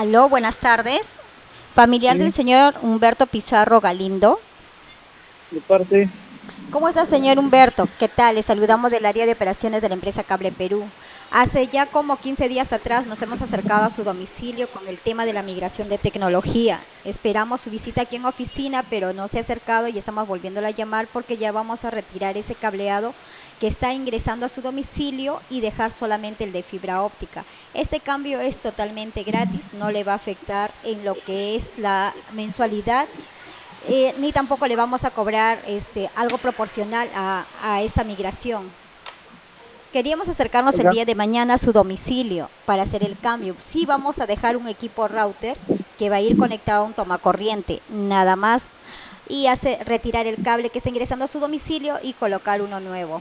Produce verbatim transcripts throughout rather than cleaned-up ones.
Aló, buenas tardes. Familiar del Sí, señor Humberto Pizarro Galindo. de parte, ¿Cómo está, señor Humberto? ¿Qué tal? Le saludamos del área de operaciones de la empresa Cable Perú. Hace ya como quince días atrás nos hemos acercado a su domicilio con el tema de la migración de tecnología. Esperamos su visita aquí en oficina, pero no se ha acercado y estamos volviéndola a llamar porque ya vamos a retirar ese cableado que está ingresando a su domicilio y dejar solamente el de fibra óptica. Este cambio es totalmente gratis, no le va a afectar en lo que es la mensualidad, eh, ni tampoco le vamos a cobrar este, algo proporcional a, a esta migración. Queríamos acercarnos el oiga, día de mañana a su domicilio para hacer el cambio. Sí vamos a dejar un equipo router que va a ir conectado a un tomacorriente, nada más, y hace, retirar el cable que está ingresando a su domicilio y colocar uno nuevo.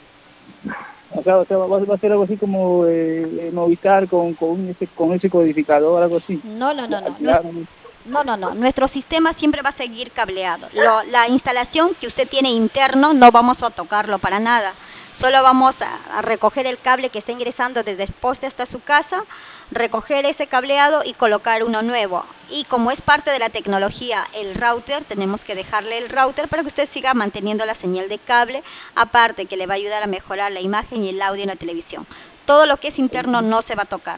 acá, o sea, va, va a ser algo así como eh, eh, Movistar con, con, ese, con ese codificador, algo así. No, no, Ya, no, no. Nues- claro, No, no, no. Nuestro sistema siempre va a seguir cableado. Lo- la instalación que usted tiene interno no vamos a tocarlo para nada. Solo vamos a, a recoger el cable que está ingresando desde el poste hasta su casa, recoger ese cableado y colocar uno nuevo. Y como es parte de la tecnología, el router, tenemos que dejarle el router para que usted siga manteniendo la señal de cable, aparte que le va a ayudar a mejorar la imagen y el audio en la televisión. Todo lo que es interno no se va a tocar.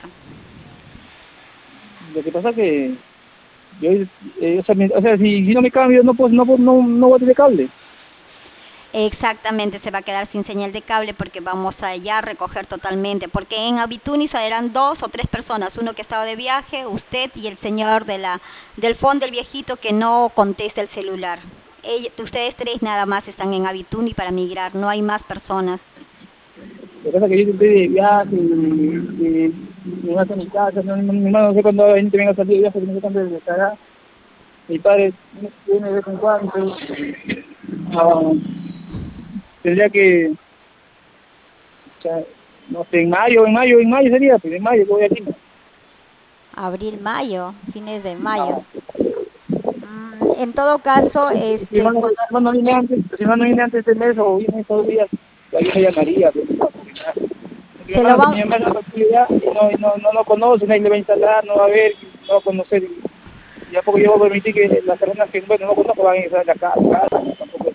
lo que pasa que yo, eh, o sea, mi- o sea, si, si no me cambio, no, puedo, no, puedo- no, no voy a tener cable. Exactamente, se va a quedar sin señal de cable porque vamos allá a recoger totalmente. Porque en Habitunis eran dos o tres personas, uno que estaba de viaje, usted y el señor de la, del fondo, el viejito que no contesta el celular. Ell- ustedes tres nada más están en Habituni para migrar, no hay más personas. Lo que pasa es que yo estoy de viaje, y, y, me vas a mi casa, no, no, mi hermano no sé cuándo va a venir, venga a salir de viaje, no sé cuándo estará. Mi padre viene de vez en cuando, entonces, ah, tendría que, o sea, no sé, en mayo, en mayo, en mayo sería, pues en mayo voy a Lima. Abril, mayo, fines de mayo. Mm, en todo caso, Si este, hermano, cuando hermano viene antes, si hermano viene antes de este mes o viene estos días, ahí me llamaría. Pues, no, porque nada. Porque mi se lo hermano, mi van, hermano es actividad y no, y no, no lo conoce, nadie le va a instalar, no va a ver, no va a conocer. Y, y a poco yo voy a permitir que las personas que bueno, no conozco van a instalar la casa, tampoco.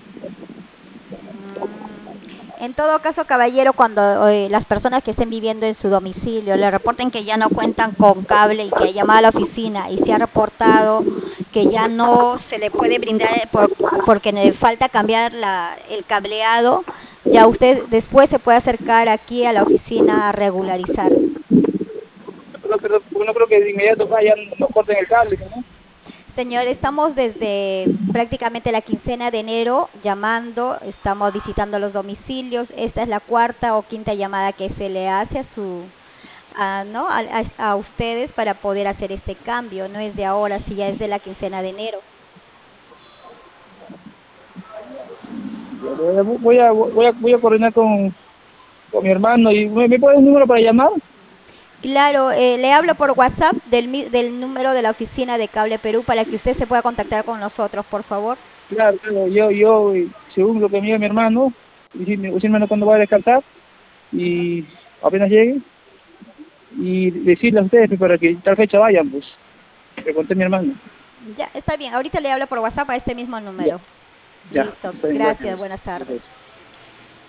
Mm, En todo caso, caballero, cuando eh, las personas que estén viviendo en su domicilio le reporten que ya no cuentan con cable y que ha llamado a la oficina y se ha reportado que ya no se le puede brindar eh, por- porque le falta cambiar la- el cableado, ya usted después se puede acercar aquí a la oficina a regularizar. No, pero, porque no creo que de inmediato vayan, no corten el cable, ¿no? Señor, estamos desde prácticamente la quincena de enero llamando, estamos visitando los domicilios. Esta es la cuarta o quinta llamada que se le hace a su, a, ¿no? a, a- a ustedes para poder hacer este cambio. No es de ahora, sí, ya es de la quincena de enero. Voy a, voy a, voy a coordinar con, con mi hermano y me, me pone un número para llamar. Claro, eh, le hablo por WhatsApp del, mi- del número de la oficina de Cable Perú para que usted se pueda contactar con nosotros, por favor. Claro, claro, yo, yo, según lo que me diga mi hermano, decirme, decirme cuándo va a descansar y apenas llegue y decirle a ustedes pues, para que tal fecha vayan, pues, le conté a mi hermano. Ya, está bien. Ahorita le hablo por WhatsApp a este mismo Ya, número. ya, Listo. está bien, Gracias. gracias. Buenas tardes.